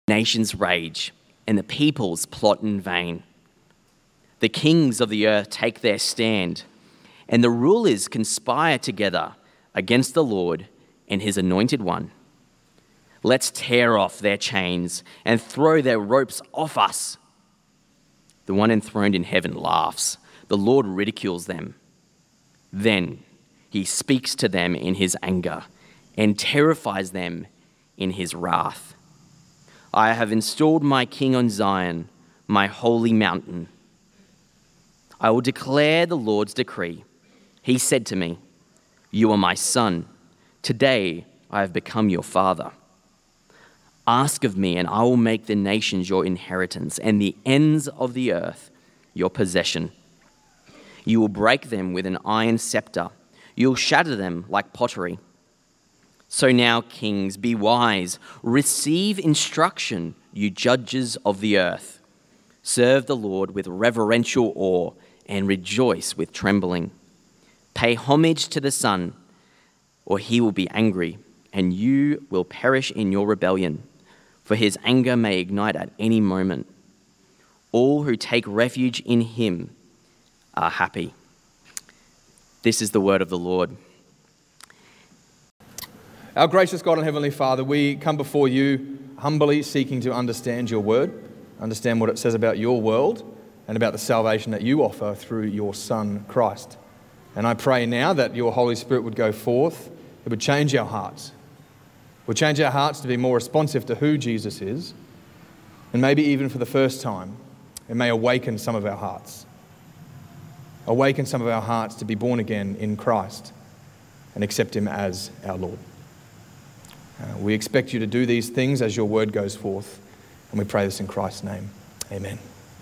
Nations rage, and the peoples plot in vain. The kings of the earth take their stand, and the rulers conspire together against the Lord and his anointed one. Let's tear off their chains and throw their ropes off us. The one enthroned in heaven laughs. The Lord ridicules them. Then he speaks to them in his anger and terrifies them in his wrath. I have installed my king on Zion, my holy mountain. I will declare the Lord's decree. He said to me, "You are my son. Today I have become your father. Ask of me, and I will make the nations your inheritance and the ends of the earth your possession. You will break them with an iron scepter. You will shatter them like pottery. So now, kings, be wise. Receive instruction, you judges of the earth. Serve the Lord with reverential awe and rejoice with trembling. Pay homage to the Son, or he will be angry, and you will perish in your rebellion, for his anger may ignite at any moment. All who take refuge in him are happy." This is the word of the Lord. Our gracious God and Heavenly Father, we come before you humbly seeking to understand your word, understand what it says about your world and about the salvation that you offer through your Son, Christ. And I pray now that your Holy Spirit would go forth, it would change our hearts. It would change our hearts to be more responsive to who Jesus is, and maybe even for the first time, it may awaken some of our hearts. Awaken some of our hearts to be born again in Christ and accept him as our Lord. We expect you to do these things as your word goes forth, and we pray this in Christ's name. Amen.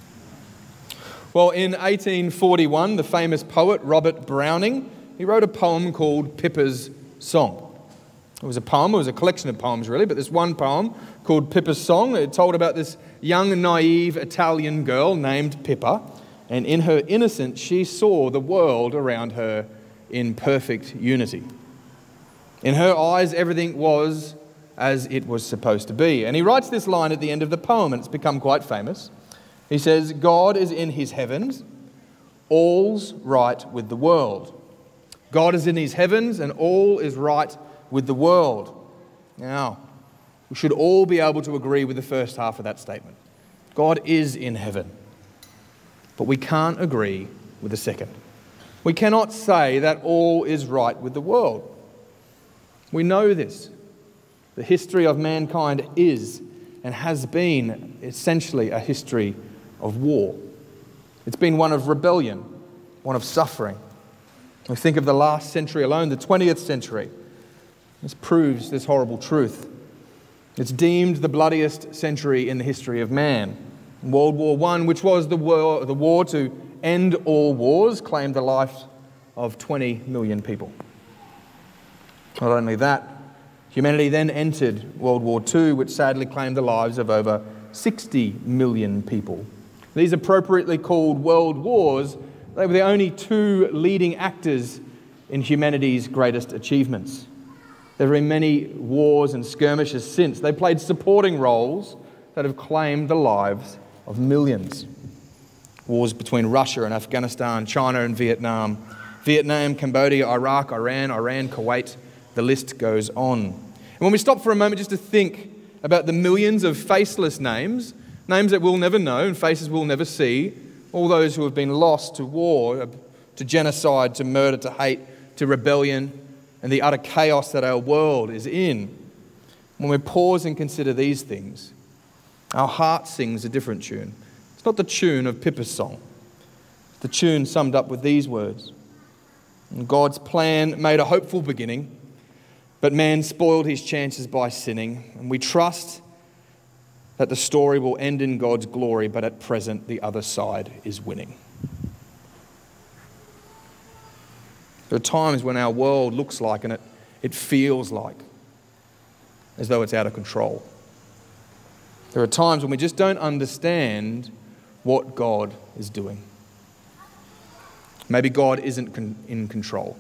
Well, in 1841, the famous poet Robert Browning, he wrote a poem called Pippa's Song. It was a collection of poems really, but this one poem called Pippa's Song, it told about this young, naive Italian girl named Pippa, and in her innocence she saw the world around her in perfect unity. In her eyes, everything was as it was supposed to be. And he writes this line at the end of the poem, and it's become quite famous. He says, "God is in his heavens, all's right with the world." God is in his heavens, and all is right with the world. Now, we should all be able to agree with the first half of that statement. God is in heaven. But we can't agree with the second. We cannot say that all is right with the world. We know this. The history of mankind is and has been essentially a history of war. It's been one of rebellion, one of suffering. We think of the last century alone, the 20th century. This proves this horrible truth. It's deemed the bloodiest century in the history of man. World War I, which was the war to end all wars, claimed the life of 20 million people. Not only that, humanity then entered World War II, which sadly claimed the lives of over 60 million people. These appropriately called world wars, they were the only two leading actors in humanity's greatest achievements. There have been many wars and skirmishes since. They played supporting roles that have claimed the lives of millions. Wars between Russia and Afghanistan, China and Vietnam, Cambodia, Iraq, Iran, Kuwait, the list goes on. And when we stop for a moment just to think about the millions of faceless names that we'll never know and faces we'll never see, all those who have been lost to war, to genocide, to murder, to hate, to rebellion, and the utter chaos that our world is in. When we pause and consider these things, our heart sings a different tune. It's not the tune of Pippa's song. It's the tune summed up with these words. And God's plan made a hopeful beginning, but man spoiled his chances by sinning. And we trust that the story will end in God's glory, but at present the other side is winning. There are times when our world looks like and it feels like as though it's out of control. There are times when we just don't understand what God is doing. Maybe God isn't in control.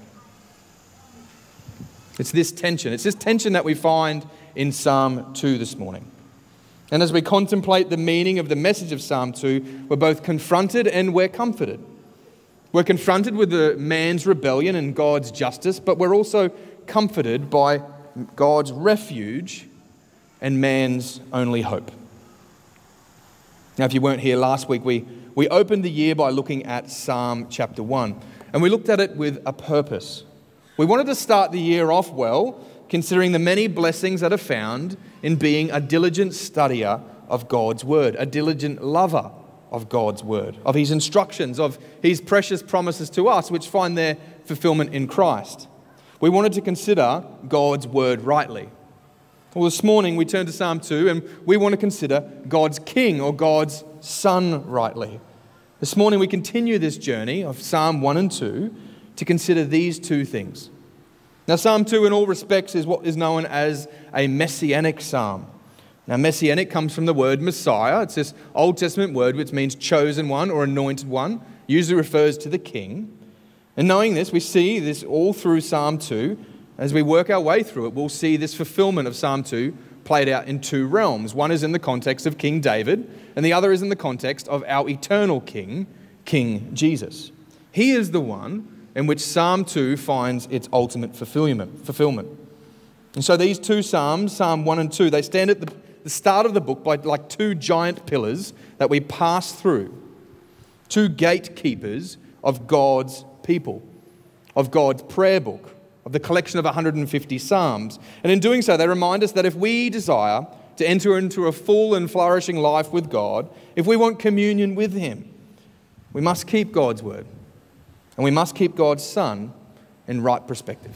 It's this tension that we find in Psalm 2 this morning. And as we contemplate the meaning of the message of Psalm 2, we're both confronted and we're comforted. We're confronted with the man's rebellion and God's justice, but we're also comforted by God's refuge and man's only hope. Now, if you weren't here last week, we opened the year by looking at Psalm chapter 1, and we looked at it with a purpose. We wanted to start the year off well, considering the many blessings that are found in being a diligent studier of God's word, a diligent lover of God's word, of his instructions, of his precious promises to us, which find their fulfillment in Christ. We wanted to consider God's word rightly. Well, this morning we turn to Psalm 2 and we want to consider God's king or God's son rightly. This morning we continue this journey of Psalm 1 and 2 to consider these two things. Now, Psalm 2 in all respects is what is known as a messianic psalm. Now, messianic comes from the word Messiah. It's this Old Testament word which means chosen one or anointed one, usually refers to the king. And knowing this, we see this all through Psalm 2. As we work our way through it, we'll see this fulfillment of Psalm 2 played out in two realms. One is in the context of King David, and the other is in the context of our eternal King, King Jesus. He is the one in which Psalm 2 finds its ultimate fulfillment. And so these two Psalms, Psalm 1 and 2, they stand at the start of the book by like two giant pillars that we pass through, two gatekeepers of God's people, of God's prayer book, of the collection of 150 Psalms. And in doing so, they remind us that if we desire to enter into a full and flourishing life with God, if we want communion with Him, we must keep God's word. And we must keep God's Son in right perspective.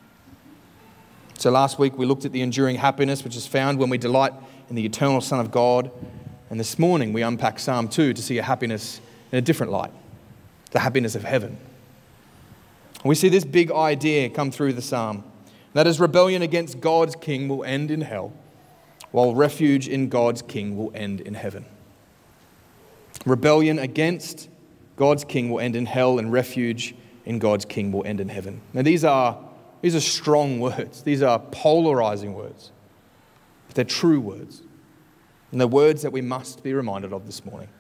So last week we looked at the enduring happiness which is found when we delight in the eternal Son of God. And this morning we unpack Psalm 2 to see a happiness in a different light, the happiness of heaven. We see this big idea come through the psalm, that is, rebellion against God's king will end in hell, while refuge in God's king will end in heaven. Rebellion against God's king will end in hell, and refuge in God's king will end in heaven. Now these are strong words. These are polarizing words. But they're true words. And they're words that we must be reminded of this morning.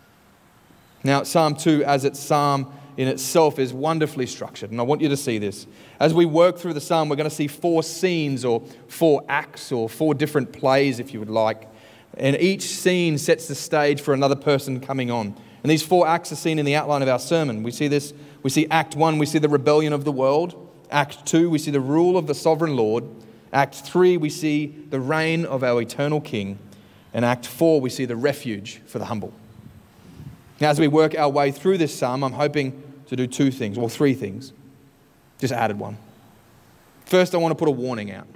Now, Psalm 2, as its psalm in itself, is wonderfully structured. And I want you to see this. As we work through the psalm, we're going to see 4 scenes or 4 acts or 4 different plays, if you would like. And each scene sets the stage for another person coming on. And these 4 acts are seen in the outline of our sermon. We see this. We see Act 1, we see the rebellion of the world. Act 2, we see the rule of the sovereign Lord. Act 3, we see the reign of our eternal King. And Act 4, we see the refuge for the humble. Now, as we work our way through this psalm, I'm hoping to do 2 things, or 3 things. Just added one. First, I want to put a warning out.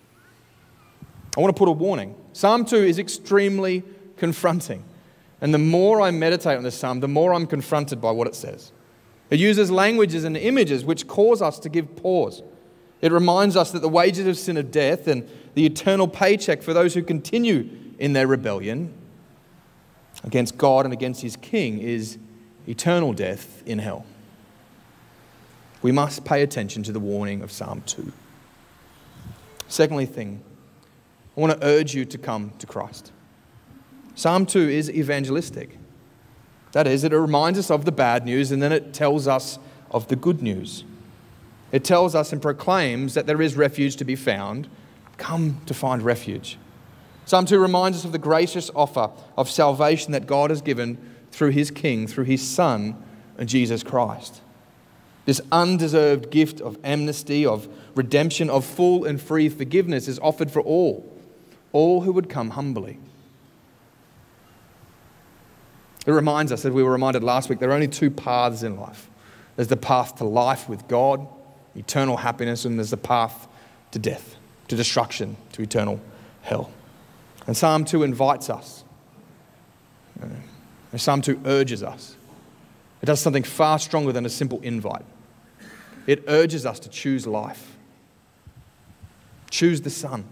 I want to put a warning. Psalm 2 is extremely confronting. And the more I meditate on this psalm, the more I'm confronted by what it says. It uses languages and images which cause us to give pause. It reminds us that the wages of sin are death, and the eternal paycheck for those who continue in their rebellion against God and against His King is eternal death in hell. We must pay attention to the warning of Psalm 2. Secondly, I want to urge you to come to Christ. Psalm 2 is evangelistic. That is, it reminds us of the bad news and then it tells us of the good news. It tells us and proclaims that there is refuge to be found. Come to find refuge. Psalm 2 reminds us of the gracious offer of salvation that God has given through His King, through His Son, Jesus Christ. This undeserved gift of amnesty, of redemption, of full and free forgiveness is offered for all who would come humbly. It reminds us, as we were reminded last week, there are only 2 paths in life. There's the path to life with God, eternal happiness, and there's the path to death, to destruction, to eternal hell. And Psalm 2 invites us. And Psalm 2 urges us. It does something far stronger than a simple invite. It urges us to choose life. Choose the Son.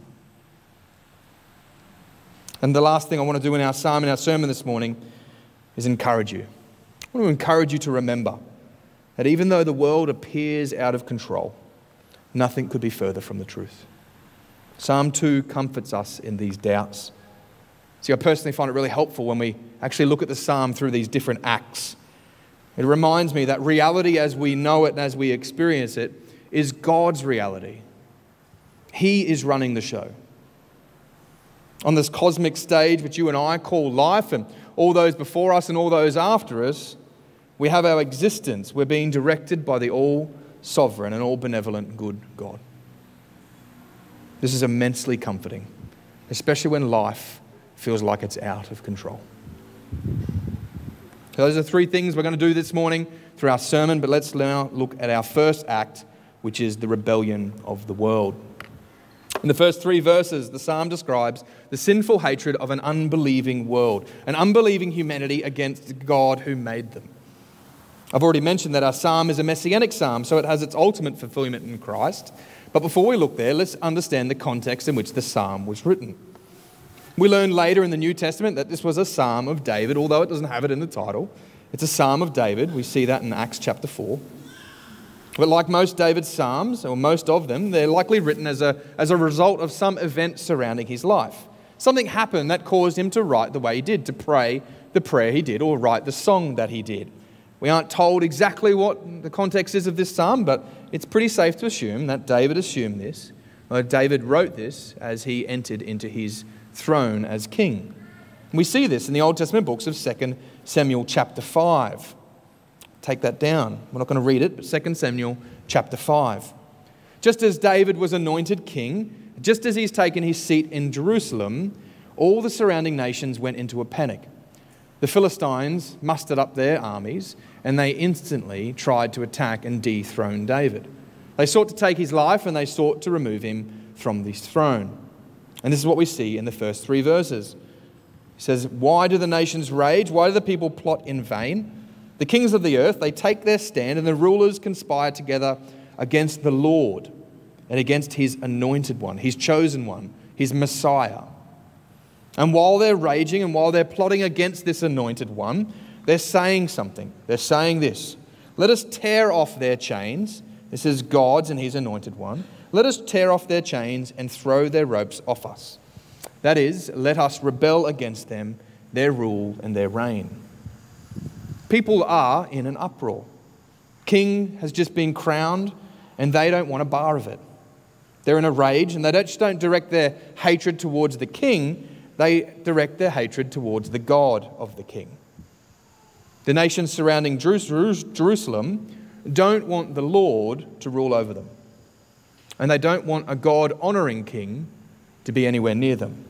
And the last thing I want to do in our psalm, in our sermon this morning, is encourage you. I want to encourage you to remember that even though the world appears out of control, nothing could be further from the truth. Psalm 2 comforts us in these doubts See, I personally find it really helpful when we actually look at the psalm through these different acts. It reminds me that reality as we know it and as we experience it is God's reality. He is running the show. On this cosmic stage, which you and I call life, and all those before us and all those after us, we have our existence. We're being directed by the all-sovereign and all-benevolent good God. This is immensely comforting, especially when life feels like it's out of control. So those are three things we're going to do this morning through our sermon, but let's now look at our first act, which is the rebellion of the world. In the first three verses, the psalm describes the sinful hatred of an unbelieving world, an unbelieving humanity against God who made them. I've already mentioned that our psalm is a messianic psalm, so it has its ultimate fulfillment in Christ. But before we look there, let's understand the context in which the psalm was written. We learn later in the New Testament that this was a psalm of David, although it doesn't have it in the title. It's a psalm of David. We see that in Acts chapter 4. But like most David's psalms, or most of them, they're likely written as a result of some event surrounding his life. Something happened that caused him to write the way he did, to pray the prayer he did, or write the song that he did. We aren't told exactly what the context is of this psalm, but it's pretty safe to assume that David assumed this. David wrote this as he entered into his throne as king. We see this in the Old Testament books of 2 Samuel chapter 5. Take that down. We're not going to read it, but 2 Samuel chapter 5. Just as David was anointed king, just as he's taken his seat in Jerusalem, all the surrounding nations went into a panic. The Philistines mustered up their armies, and they instantly tried to attack and dethrone David. They sought to take his life, and they sought to remove him from this throne. And this is what we see in the first three verses. He says, "Why do the nations rage? Why do the people plot in vain? The kings of the earth, they take their stand, and the rulers conspire together against the Lord and against his anointed one, his chosen one, his Messiah." And while they're raging and while they're plotting against this anointed one, they're saying something. They're saying this: "Let us tear off their chains." This is God's and his anointed one. "Let us tear off their chains and throw their ropes off us." That is, let us rebel against them, their rule and their reign. People are in an uproar. King has just been crowned and they don't want a bar of it. They're in a rage, and they just don't direct their hatred towards the king, they direct their hatred towards the God of the king. The nations surrounding Jerusalem don't want the Lord to rule over them. And they don't want a God-honouring king to be anywhere near them.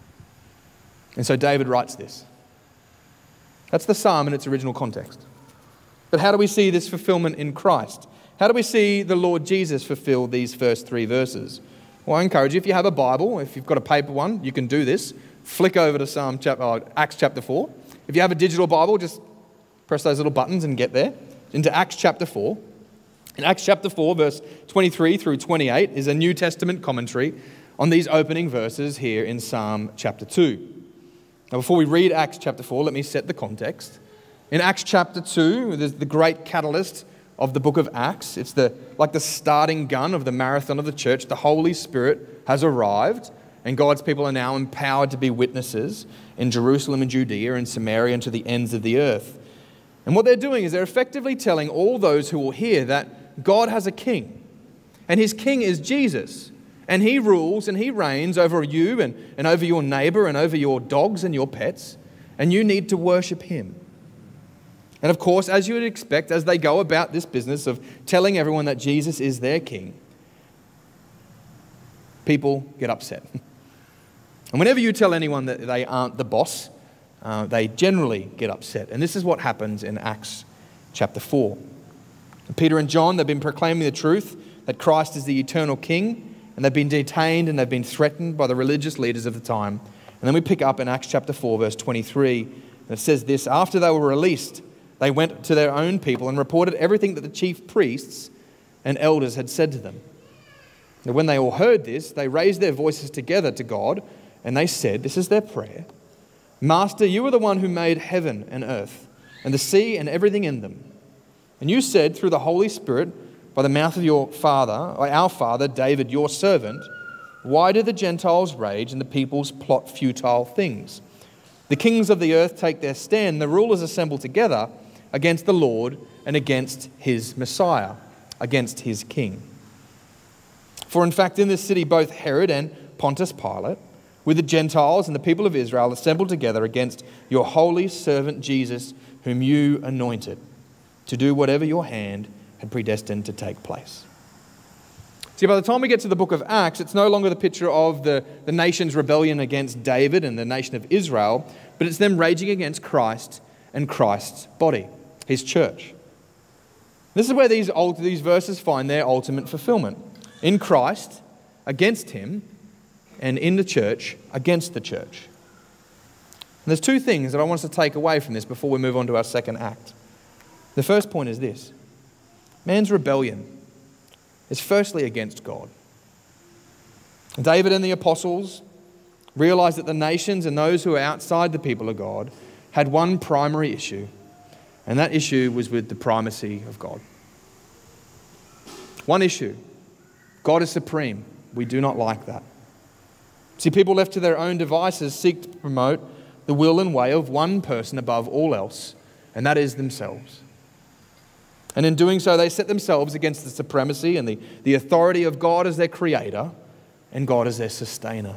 And so David writes this. That's the psalm in its original context. But how do we see this fulfillment in Christ? How do we see the Lord Jesus fulfill these first three verses? Well, I encourage you, if you have a Bible, if you've got a paper one, you can do this. Flick over to Acts chapter 4. If you have a digital Bible, just press those little buttons and get there. Into Acts chapter 4. In Acts chapter 4, verse 23 through 28 is a New Testament commentary on these opening verses here in Psalm chapter 2. Now, before we read Acts chapter 4, let me set the context. In Acts chapter 2, there's the great catalyst of the book of Acts. It's like the starting gun of the marathon of the church. The Holy Spirit has arrived, and God's people are now empowered to be witnesses in Jerusalem and Judea and Samaria and to the ends of the earth. And what they're doing is they're effectively telling all those who will hear that God has a king, and his king is Jesus, and he rules and he reigns over you and over your neighbor and over your dogs and your pets, and you need to worship him. And of course, as you would expect, as they go about this business of telling everyone that Jesus is their king, people get upset. And whenever you tell anyone that they aren't the boss, they generally get upset. And this is what happens in Acts chapter 4. Peter and John, they've been proclaiming the truth that Christ is the eternal king, and they've been detained and they've been threatened by the religious leaders of the time. And then we pick up in Acts chapter 4, verse 23, and it says this: "After they were released, they went to their own people and reported everything that the chief priests and elders had said to them. And when they all heard this, they raised their voices together to God, and they said," this is their prayer, "Master, you are the one who made heaven and earth and the sea and everything in them. And you said through the Holy Spirit by the mouth of your father, or our father David, your servant, why do the Gentiles rage and the peoples plot futile things? The kings of the earth take their stand. The rulers assemble together against the Lord and against his Messiah, against his king. For in fact, in this city, both Herod and Pontius Pilate, with the Gentiles and the people of Israel, assembled together against your holy servant Jesus, whom you anointed, to do whatever your hand had predestined to take place. See, by the time we get to the book of Acts, it's no longer the picture of the nation's rebellion against David and the nation of Israel, but it's them raging against Christ and Christ's body, his church. This is where these verses find their ultimate fulfillment. In Christ, against him, and in the church, against the church. And there's two things that I want us to take away from this before we move on to our second act. The first point is this: man's rebellion is firstly against God. David and the apostles realized that the nations and those who are outside the people of God had one primary issue, and that issue was with the primacy of God. One issue: God is supreme. We do not like that. See, people left to their own devices seek to promote the will and way of one person above all else, and that is themselves. And in doing so, they set themselves against the supremacy and the authority of God as their creator and God as their sustainer.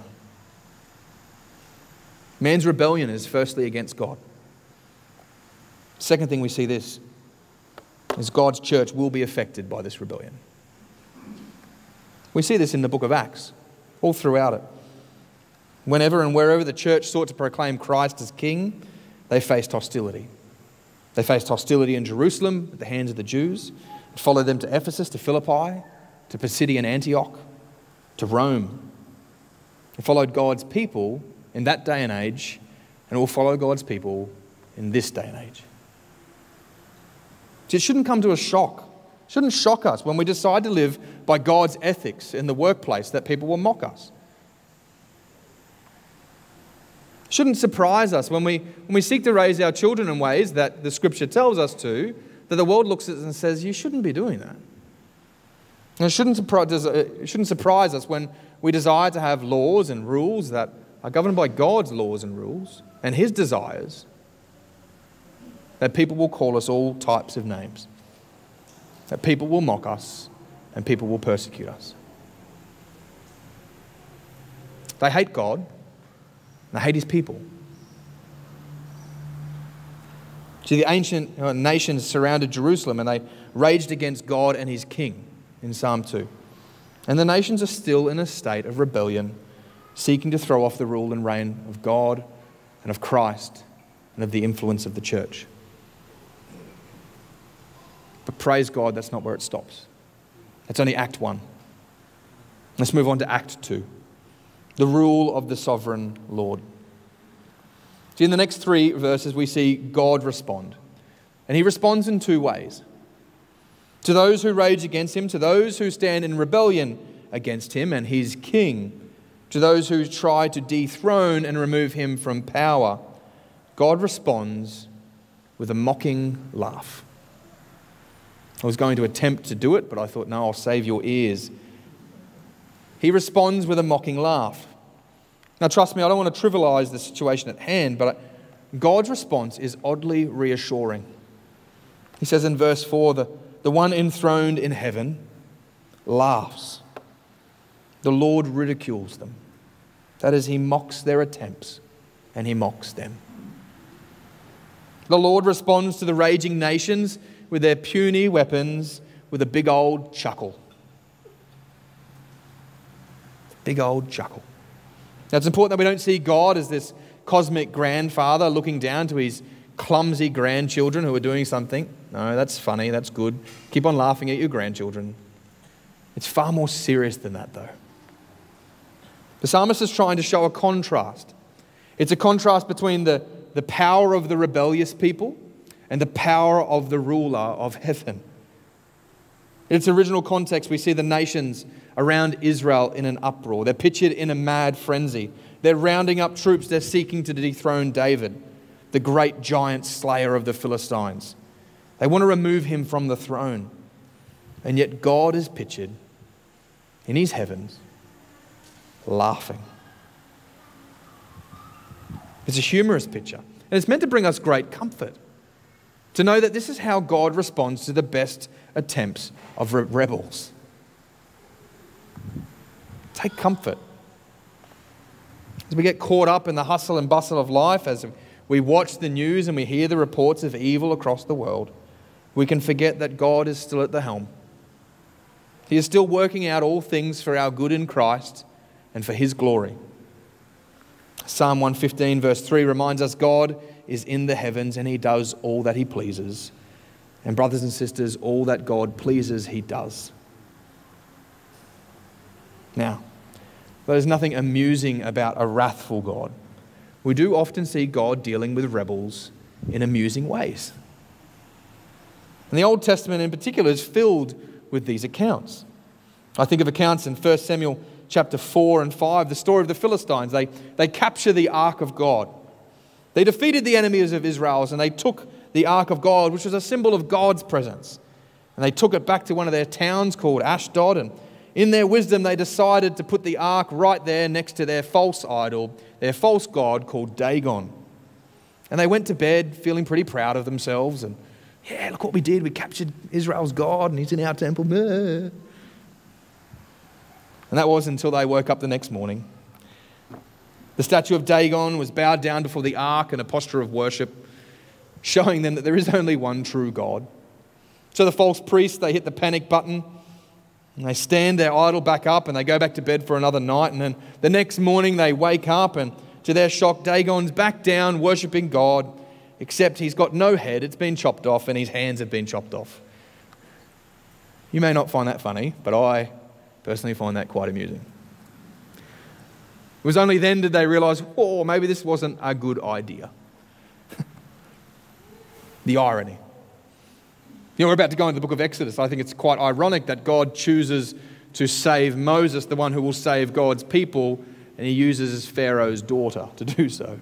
Man's rebellion is firstly against God. Second thing we see this is God's church will be affected by this rebellion. We see this in the book of Acts, all throughout it. Whenever and wherever the church sought to proclaim Christ as king, they faced hostility. They faced hostility in Jerusalem at the hands of the Jews. It followed them to Ephesus, to Philippi, to Pisidian Antioch, to Rome. It followed God's people in that day and age, and it will follow God's people in this day and age. See, it shouldn't come to a shock. It shouldn't shock us when we decide to live by God's ethics in the workplace that people will mock us. It shouldn't surprise us when we seek to raise our children in ways that the Scripture tells us to, that the world looks at us and says, you shouldn't be doing that. And it shouldn't surprise us when we desire to have laws and rules that are governed by God's laws and rules and his desires, that people will call us all types of names, that people will mock us and people will persecute us. They hate God. They hate his people. See, the ancient nations surrounded Jerusalem and they raged against God and his king in Psalm 2. And the nations are still in a state of rebellion, seeking to throw off the rule and reign of God and of Christ and of the influence of the church. But praise God, that's not where it stops. That's only Act 1. Let's move on to Act 2. The rule of the sovereign Lord. See, in the next 3 verses, we see God respond. And he responds in 2 ways. To those who rage against him, to those who stand in rebellion against him and his king, to those who try to dethrone and remove him from power, God responds with a mocking laugh. I was going to attempt to do it, but I thought, no, I'll save your ears. He responds with a mocking laugh. Now, trust me, I don't want to trivialize the situation at hand, but God's response is oddly reassuring. He says in verse 4, the one enthroned in heaven laughs. The Lord ridicules them. That is, he mocks their attempts and he mocks them. The Lord responds to the raging nations with their puny weapons with a big old chuckle. Big old chuckle. Now, it's important that we don't see God as this cosmic grandfather looking down to his clumsy grandchildren who are doing something. No, that's funny, that's good. Keep on laughing at your grandchildren. It's far more serious than that, though. The psalmist is trying to show a contrast. It's a contrast between the power of the rebellious people and the power of the ruler of heaven. In its original context, we see the nations around Israel in an uproar. They're pictured in a mad frenzy. They're rounding up troops. They're seeking to dethrone David, the great giant slayer of the Philistines. They want to remove him from the throne. And yet God is pictured in his heavens, laughing. It's a humorous picture. And it's meant to bring us great comfort, to know that this is how God responds to the best attempts of rebels. Take comfort. As we get caught up in the hustle and bustle of life, as we watch the news and we hear the reports of evil across the world, we can forget that God is still at the helm. He is still working out all things for our good in Christ and for His glory. Psalm 115 verse 3 reminds us God is in the heavens and He does all that He pleases. And brothers and sisters, all that God pleases, He does. Now, there's nothing amusing about a wrathful God. We do often see God dealing with rebels in amusing ways. And the Old Testament in particular is filled with these accounts. I think of accounts in 1 Samuel chapter 4 and 5, the story of the Philistines. They capture the ark of God. They defeated the enemies of Israel and they took the ark of God, which was a symbol of God's presence. And they took it back to one of their towns called Ashdod, and in their wisdom they decided to put the ark right there next to their false idol, their false god called Dagon. And they went to bed feeling pretty proud of themselves and, yeah, look what we did. We captured Israel's God and He's in our temple. And that was until they woke up the next morning. The statue of Dagon was bowed down before the ark in a posture of worship, showing them that there is only one true God. So the false priests, they hit the panic button and they stand their idol back up and they go back to bed for another night. And then the next morning they wake up and to their shock, Dagon's back down worshipping God, except he's got no head, it's been chopped off and his hands have been chopped off. You may not find that funny, but I personally find that quite amusing. It was only then did they realise, oh, maybe this wasn't a good idea. The irony. You know, we're about to go into the book of Exodus. I think it's quite ironic that God chooses to save Moses, the one who will save God's people, and He uses Pharaoh's daughter to do so.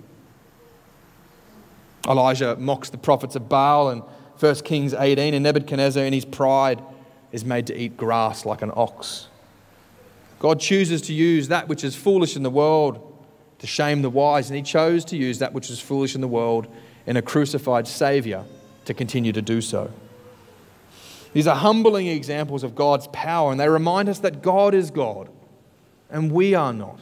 Elijah mocks the prophets of Baal in 1 Kings 18, and Nebuchadnezzar in his pride is made to eat grass like an ox. God chooses to use that which is foolish in the world to shame the wise, and He chose to use that which is foolish in the world in a crucified Saviour to continue to do so. These are humbling examples of God's power, and they remind us that God is God and we are not.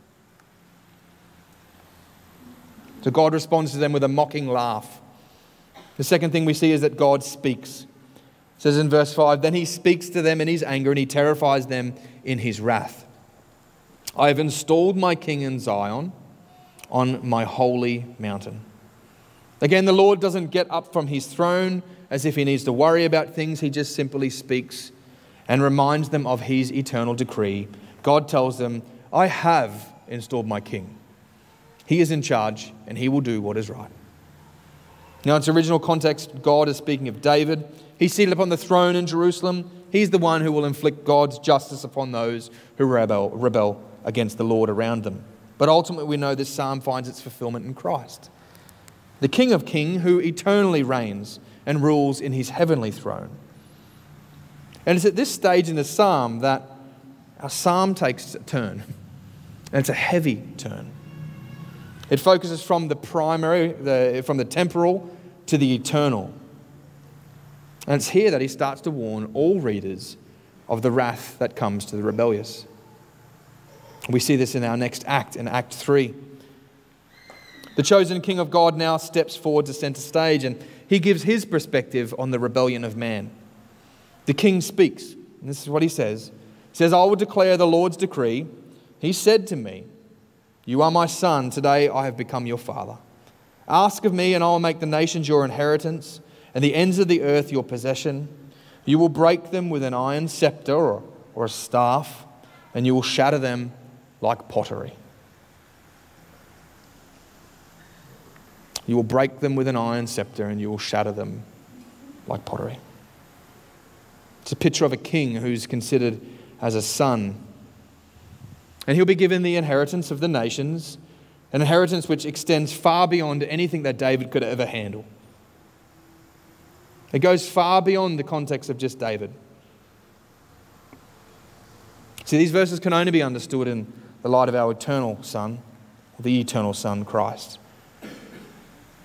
So God responds to them with a mocking laugh. The second thing we see is that God speaks. It says in verse 5, then He speaks to them in His anger and He terrifies them in His wrath. I have installed my king in Zion on my holy mountain. Again, the Lord doesn't get up from His throne as if He needs to worry about things. He just simply speaks and reminds them of His eternal decree. God tells them, I have installed my king. He is in charge and He will do what is right. Now, in its original context, God is speaking of David. He's seated upon the throne in Jerusalem. He's the one who will inflict God's justice upon those who rebel against the Lord around them. But ultimately, we know this psalm finds its fulfillment in Christ, the King of Kings who eternally reigns and rules in His heavenly throne. And it's at this stage in the psalm that our psalm takes a turn, and it's a heavy turn. It focuses from from the temporal to the eternal. And it's here that he starts to warn all readers of the wrath that comes to the rebellious. We see this in our next act, in Act 3. The chosen King of God now steps forward to center stage, and he gives his perspective on the rebellion of man. The king speaks, and this is what he says. He says, I will declare the Lord's decree. He said to me, you are my son, today I have become your father. Ask of me and I will make the nations your inheritance and the ends of the earth your possession. You will break them with an iron scepter or a staff, and you will shatter them like pottery. You will break them with an iron scepter and you will shatter them like pottery. It's a picture of a king who's considered as a son. And he'll be given the inheritance of the nations, an inheritance which extends far beyond anything that David could ever handle. It goes far beyond the context of just David. See, these verses can only be understood in the light of our eternal Son, the eternal Son, Christ.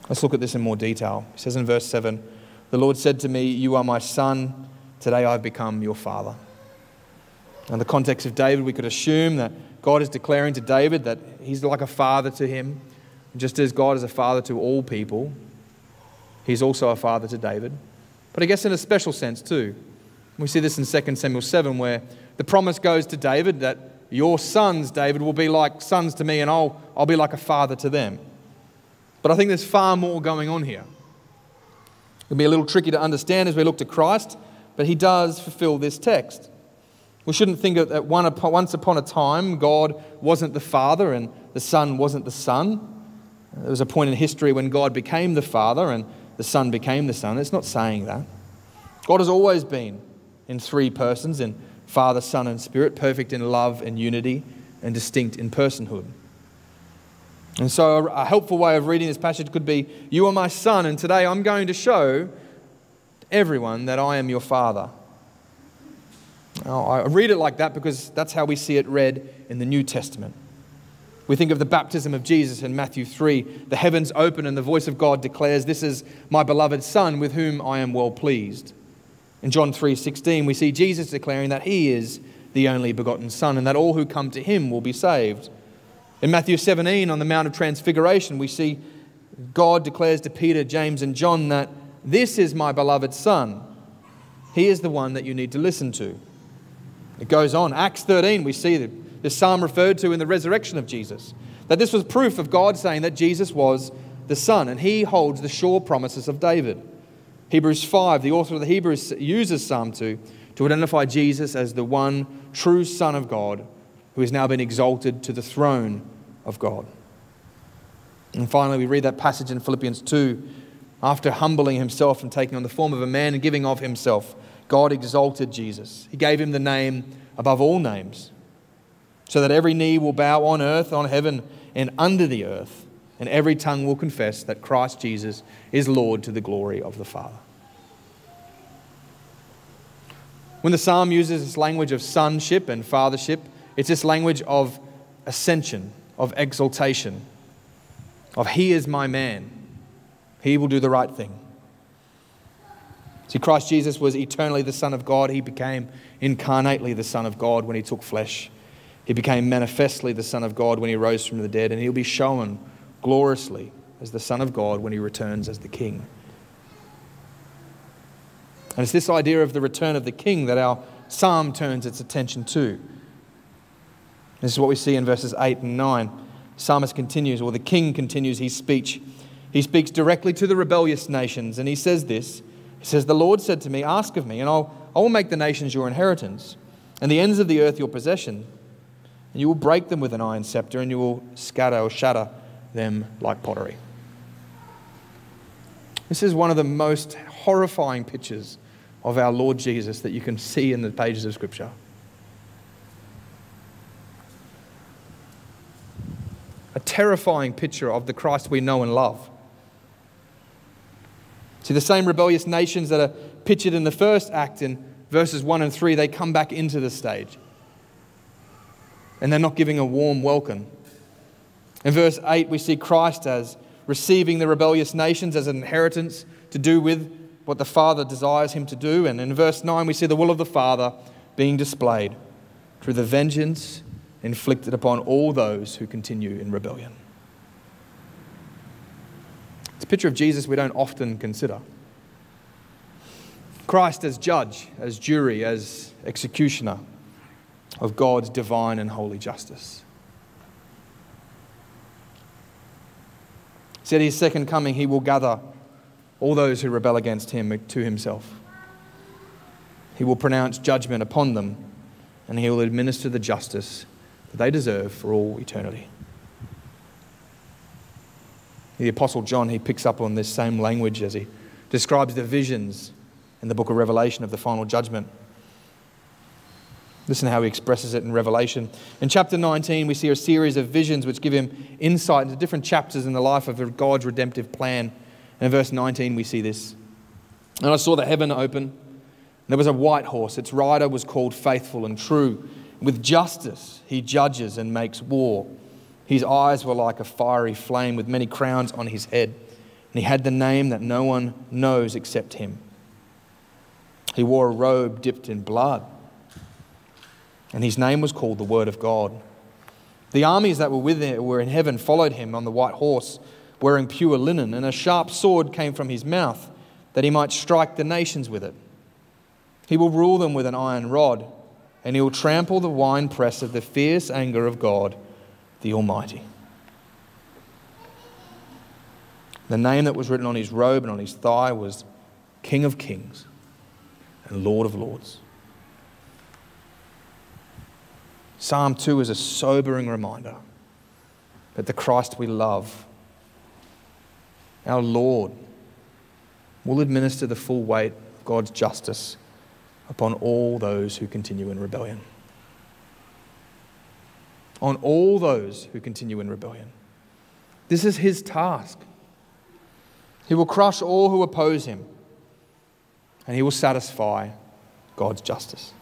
Let's look at this in more detail. It says in verse 7, "The Lord said to me, 'You are my son. Today I've become your father.'" In the context of David, we could assume that God is declaring to David that he's like a father to him. Just as God is a father to all people, he's also a father to David. But I guess in a special sense too. We see this in 2 Samuel 7, where the promise goes to David that your sons, David, will be like sons to me, and I'll be like a father to them. But I think there's far more going on here. It'll be a little tricky to understand as we look to Christ, but he does fulfill this text. We shouldn't think that once upon a time God wasn't the Father and the Son wasn't the Son. There was a point in history when God became the Father and the Son became the Son. It's not saying that. God has always been in three persons, in Father, Son, and Spirit, perfect in love and unity and distinct in personhood. And so a helpful way of reading this passage could be, "You are my son, and today I'm going to show everyone that I am your father." Now, I read it like that because that's how we see it read in the New Testament. We think of the baptism of Jesus in Matthew 3. The heavens open and the voice of God declares, "This is my beloved Son with whom I am well pleased." In John 3:16, we see Jesus declaring that he is the only begotten Son and that all who come to him will be saved. In Matthew 17, on the Mount of Transfiguration, we see God declares to Peter, James, and John that this is my beloved Son. He is the one that you need to listen to. It goes on. Acts 13, we see the psalm referred to in the resurrection of Jesus, that this was proof of God saying that Jesus was the Son, and he holds the sure promises of David. Hebrews 5, the author of the Hebrews uses Psalm 2 to identify Jesus as the one true Son of God who has now been exalted to the throne of God. And finally, we read that passage in Philippians 2. After humbling himself and taking on the form of a man and giving of himself, God exalted Jesus. He gave him the name above all names, so that every knee will bow on earth, on heaven, and under the earth, and every tongue will confess that Christ Jesus is Lord to the glory of the Father. When the psalm uses this language of sonship and fathership, it's this language of ascension, of exaltation, of he is my man. He will do the right thing. See, Christ Jesus was eternally the Son of God. He became incarnately the Son of God when he took flesh. He became manifestly the Son of God when he rose from the dead, and he'll be shown gloriously as the Son of God when he returns as the King. And it's this idea of the return of the King that our psalm turns its attention to. This is what we see in verses 8 and 9. The psalmist continues, or the king continues his speech. He speaks directly to the rebellious nations, and he says this. He says, "The Lord said to me, ask of me, and I will make the nations your inheritance, and the ends of the earth your possession. And you will break them with an iron scepter, and you will scatter or shatter them like pottery." This is one of the most horrifying pictures of our Lord Jesus that you can see in the pages of Scripture. A terrifying picture of the Christ we know and love. See, the same rebellious nations that are pictured in the first act in verses 1 and 3, they come back into the stage. And they're not giving a warm welcome. In verse 8, we see Christ as receiving the rebellious nations as an inheritance to do with what the Father desires him to do. And in verse 9, we see the will of the Father being displayed through the vengeance inflicted upon all those who continue in rebellion. It's a picture of Jesus we don't often consider. Christ as judge, as jury, as executioner of God's divine and holy justice. He said at his second coming, he will gather all those who rebel against him to himself. He will pronounce judgment upon them, and he will administer the justice that they deserve for all eternity. The Apostle John, he picks up on this same language as he describes the visions in the book of Revelation of the final judgment. Listen to how he expresses it in Revelation. In chapter 19, we see a series of visions which give him insight into different chapters in the life of God's redemptive plan. And in verse 19, we see this. "And I saw the heaven open, and there was a white horse. Its rider was called Faithful and True. With justice he judges and makes war. His eyes were like a fiery flame with many crowns on his head. and he had the name that no one knows except him. He wore a robe dipped in blood, and his name was called the Word of God. The armies that were in heaven followed him on the white horse, wearing pure linen, and a sharp sword came from his mouth, that he might strike the nations with it. He will rule them with an iron rod, and he will trample the winepress of the fierce anger of God, the Almighty. The name that was written on his robe and on his thigh was King of Kings and Lord of Lords. Psalm 2 is a sobering reminder that the Christ we love, our Lord, will administer the full weight of God's justice upon all those who continue in rebellion. On all those who continue in rebellion. This is his task. He will crush all who oppose him, and he will satisfy God's justice.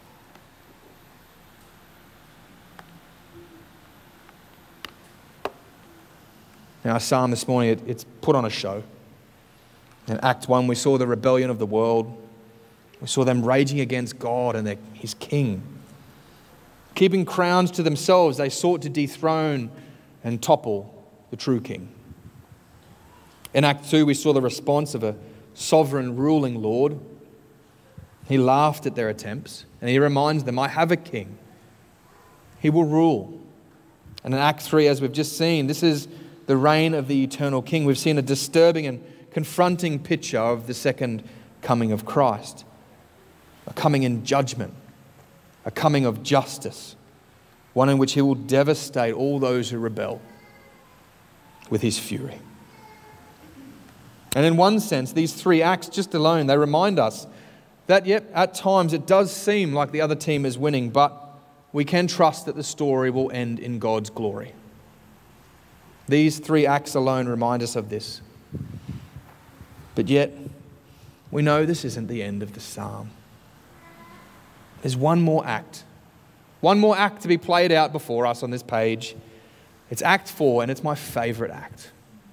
Now, our psalm this morning, it's put on a show. In Act 1, we saw the rebellion of the world. We saw them raging against God and his king. Keeping crowns to themselves, they sought to dethrone and topple the true king. In Act 2, we saw the response of a sovereign ruling Lord. He laughed at their attempts, and he reminds them, I have a king. He will rule. And in Act 3, as we've just seen, this is the reign of the eternal king. We've seen a disturbing and confronting picture of the second coming of Christ. A coming in judgment, a coming of justice, one in which he will devastate all those who rebel with his fury. And in one sense, these three acts just alone, they remind us that, yep, at times it does seem like the other team is winning, but we can trust that the story will end in God's glory. These three acts alone remind us of this. But yet, we know this isn't the end of the psalm. There's one more act to be played out before us on this page. It's Act 4, and it's my favourite act.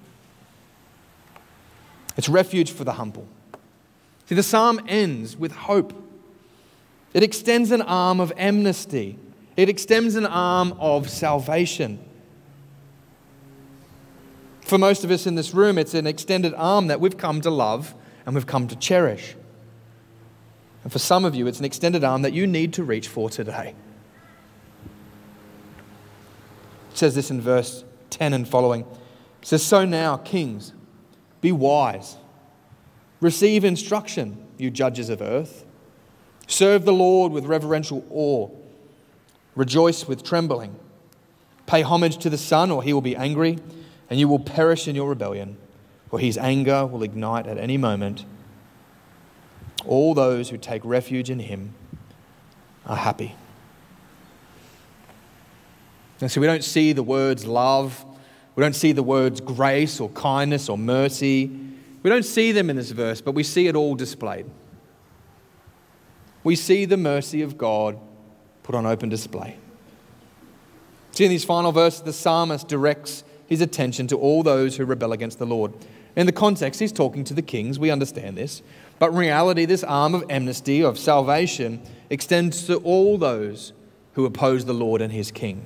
It's refuge for the humble. See, the psalm ends with hope. It extends an arm of amnesty. It extends an arm of salvation. For most of us in this room, it's an extended arm that we've come to love and we've come to cherish. And for some of you, it's an extended arm that you need to reach for today. It says this in verse 10 and following. It says, so now, kings, be wise. Receive instruction, you judges of earth. Serve the Lord with reverential awe. Rejoice with trembling. Pay homage to the Son, or he will be angry, and you will perish in your rebellion, for his anger will ignite at any moment. All those who take refuge in him are happy. And so we don't see the words love. We don't see the words grace or kindness or mercy. We don't see them in this verse, but we see it all displayed. We see the mercy of God put on open display. See, in these final verses, the psalmist directs his attention to all those who rebel against the Lord. In the context, he's talking to the kings. We understand this. But in reality, this arm of amnesty, of salvation, extends to all those who oppose the Lord and his king.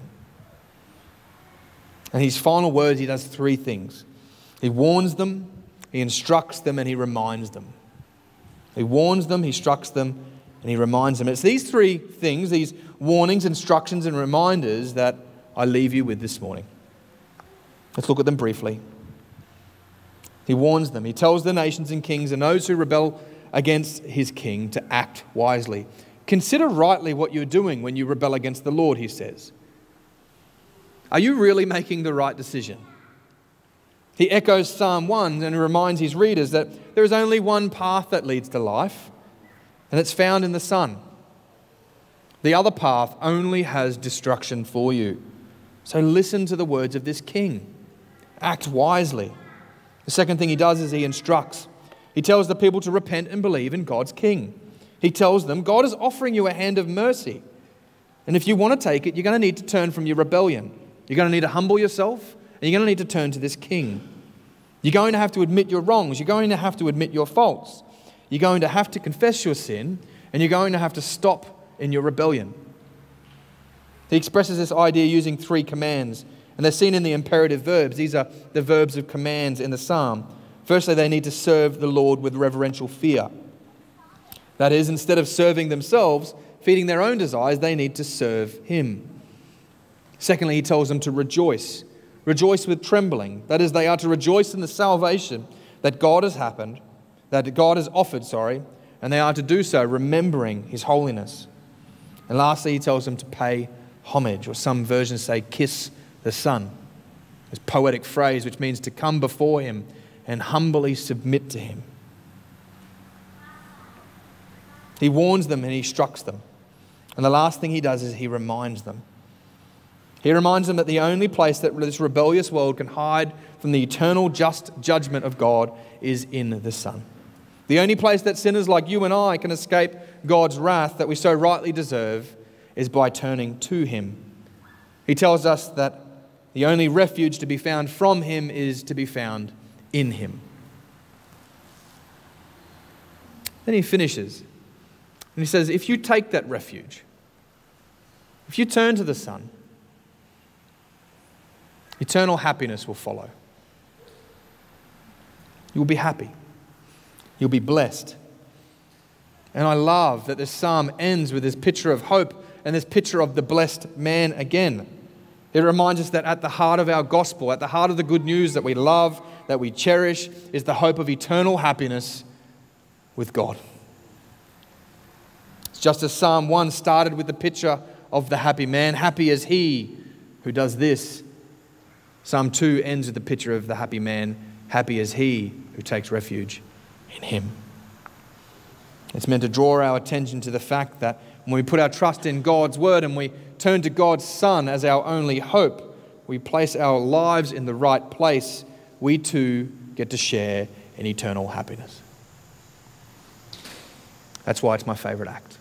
And his final words, he does three things. He warns them, he instructs them, and he reminds them. He warns them, he instructs them, and he reminds them. It's these three things, these warnings, instructions, and reminders that I leave you with this morning. Let's look at them briefly. He warns them. He tells the nations and kings and those who rebel against his king to act wisely. Consider rightly what you're doing when you rebel against the Lord, he says. Are you really making the right decision? He echoes Psalm 1 and reminds his readers that there is only one path that leads to life, and it's found in the Son. The other path only has destruction for you. So listen to the words of this king. Act wisely. The second thing he does is he instructs. He tells the people to repent and believe in God's king. He tells them, God is offering you a hand of mercy. And if you want to take it, you're going to need to turn from your rebellion. You're going to need to humble yourself, and you're going to need to turn to this king. You're going to have to admit your wrongs. You're going to have to admit your faults. You're going to have to confess your sin, and you're going to have to stop in your rebellion. He expresses this idea using 3 commands, and they're seen in the imperative verbs. These are the verbs of commands in the psalm. Firstly, they need to serve the Lord with reverential fear. That is, instead of serving themselves, feeding their own desires, they need to serve Him. Secondly, he tells them to rejoice. Rejoice with trembling. That is, they are to rejoice in the salvation that God has offered, and they are to do so remembering His holiness. And lastly, he tells them to pay homage, or some versions say kiss the Son. This poetic phrase which means to come before Him and humbly submit to Him. He warns them and he instructs them. And the last thing he does is he reminds them. He reminds them that the only place that this rebellious world can hide from the eternal just judgment of God is in the Son. The only place that sinners like you and I can escape God's wrath that we so rightly deserve is by turning to Him. He tells us that the only refuge to be found from Him is to be found in Him. Then he finishes and he says, if you take that refuge, if you turn to the Son, eternal happiness will follow. You'll be happy. You'll be blessed. And I love that this psalm ends with this picture of hope and this picture of the blessed man again. It reminds us that at the heart of our gospel, at the heart of the good news that we love, that we cherish, is the hope of eternal happiness with God. It's just as Psalm 1 started with the picture of the happy man, happy is he who does this. Psalm 2 ends with the picture of the happy man, happy is he who takes refuge in Him. It's meant to draw our attention to the fact that when we put our trust in God's word and we turn to God's Son as our only hope, we place our lives in the right place, we too get to share in eternal happiness. That's why it's my favourite act.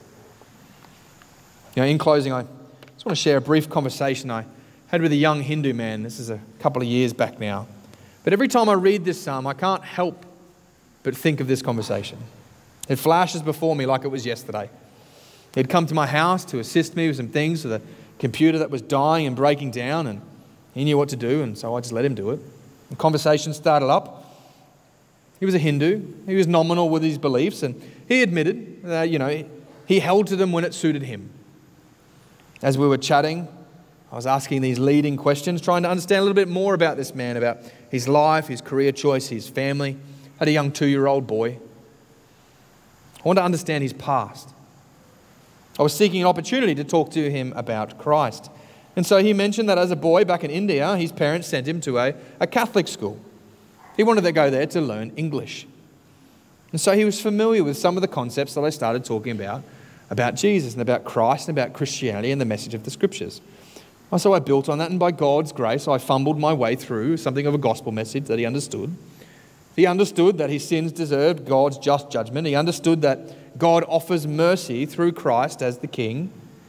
In closing, I just want to share a brief conversation I had with a young Hindu man. This is a couple of years back now. But every time I read this psalm, I can't help but think of this conversation. It flashes before me like it was yesterday. He'd come to my house to assist me with some things with a computer that was dying and breaking down, and he knew what to do, and so I just let him do it. The conversation started up. He was a Hindu. He was nominal with his beliefs, and he admitted that, he held to them when it suited him. As we were chatting, I was asking these leading questions, trying to understand a little bit more about this man, about his life, his career choice, his family. Had a young 2-year-old boy. I wanted to understand his past. I was seeking an opportunity to talk to him about Christ. And so he mentioned that as a boy back in India, his parents sent him to a Catholic school. He wanted to go there to learn English. And so he was familiar with some of the concepts that I started talking about Jesus and about Christ and about Christianity and the message of the Scriptures. So I built on that, and by God's grace, I fumbled my way through something of a gospel message that he understood. He understood that his sins deserved God's just judgment. He understood that God offers mercy through Christ as the King.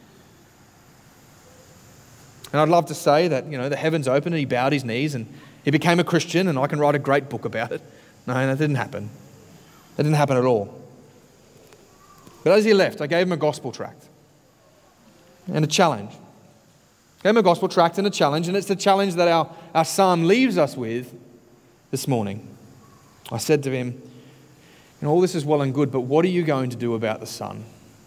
And I'd love to say that, the heavens opened and he bowed his knees and he became a Christian and I can write a great book about it. No, that didn't happen. That didn't happen at all. But as he left, I gave him a gospel tract and a challenge. I gave him a gospel tract and a challenge, and it's the challenge that our psalm leaves us with this morning. I said to him, all this is well and good, but what are you going to do about the Son?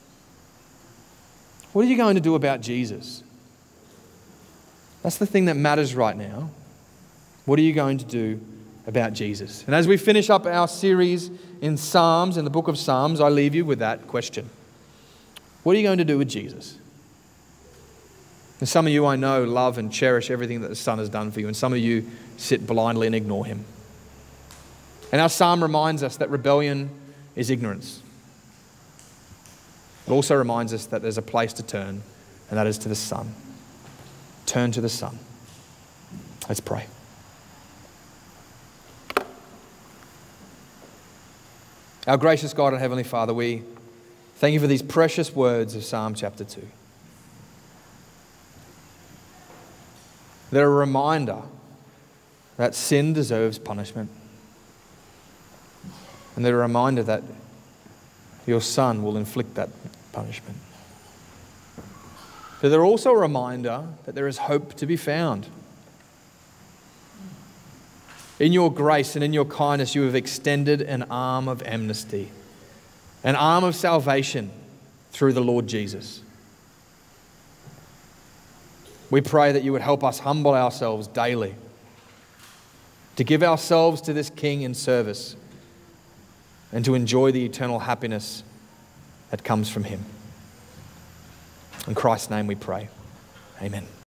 What are you going to do about Jesus? That's the thing that matters right now. What are you going to do about Jesus? And as we finish up our series in Psalms, in the book of Psalms, I leave you with that question. What are you going to do with Jesus? And some of you I know love and cherish everything that the Son has done for you, and some of you sit blindly and ignore Him. And our psalm reminds us that rebellion is ignorance. It also reminds us that there's a place to turn, and that is to the Son. Turn to the Son. Let's pray. Our gracious God and Heavenly Father, we thank you for these precious words of Psalm chapter 2. They're a reminder that sin deserves punishment. And they're a reminder that your Son will inflict that punishment. But they're also a reminder that there is hope to be found. In your grace and in your kindness, you have extended an arm of amnesty, an arm of salvation through the Lord Jesus. We pray that you would help us humble ourselves daily, to give ourselves to this King in service, and to enjoy the eternal happiness that comes from him. In Christ's name we pray. Amen.